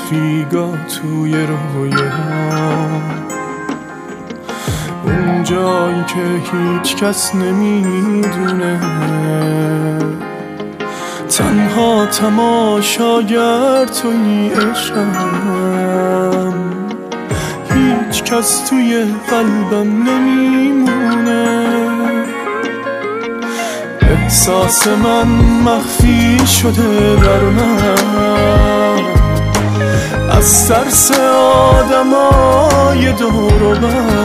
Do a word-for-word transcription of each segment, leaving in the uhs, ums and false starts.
رفیقا توی رویام، اون جایی که هیچ کس نمیدونه، تنها تماشاگر توی عشقم، هیچ کس توی قلبم نمیمونه. احساس من مخفی شده در من، از ترس آدمای دور و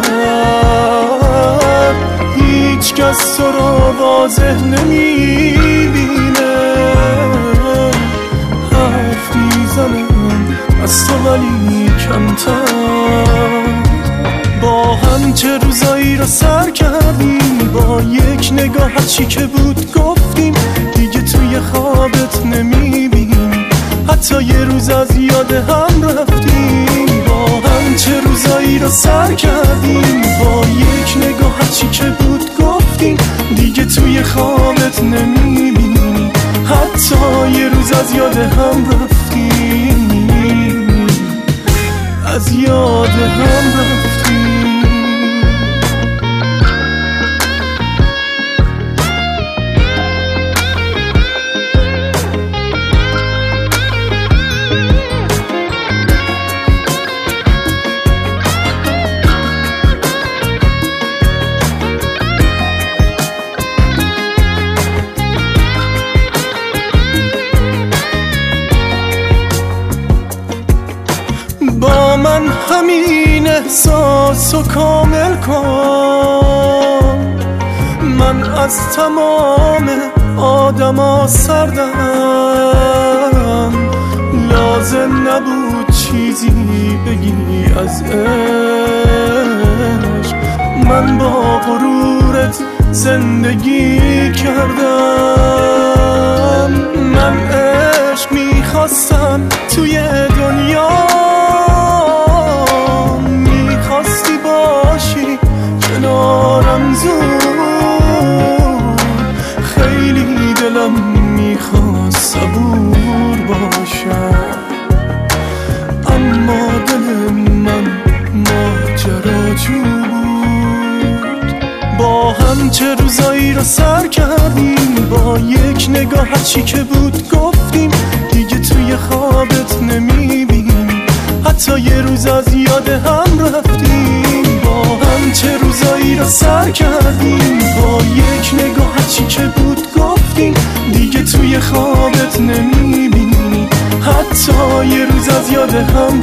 بر، هیچ کس تو رو واضح نمیبینه. حرف میزنم از تو ولی کمتر، با هم چه روزایی رو سر کردیم، با یک نگاه هرچی که بود گفتیم، دیگه توی خوابت نمیبینیم، حتی یه روز از یاد هم رفتیم. با هم چه روزایی رو سر کردیم، با یک نگاه هرچی که بود گفتیم، دیگه توی خوابت نمیبینیم، حتی یه روز از یاد هم رفتیم، از یاد هم رفتیم. با من همین احساسو کامل کن، من از تمام آدما سردم، لازم نبود چیزی بگی از عشق، من با غرورت زندگی کردم. من عشق میخواستم توی دنیا، میخواستی باشی کنارم زود، خیلی دلم میخواست صبور باشم، اما دل من ماجراجو بود. با هم چه روزایی رو سر کردیم، با یک نگاه هرچی که بود گفتیم، دیگه توی خوابت نمیبینیم، حتی یه روز از یاد هم رفتیم. با هم چه روزایی رو سر کردیم، با یک نگاه هرچی که بود گفتیم، دیگه توی خوابت نمیبینی، حتی یه روز از یاد هم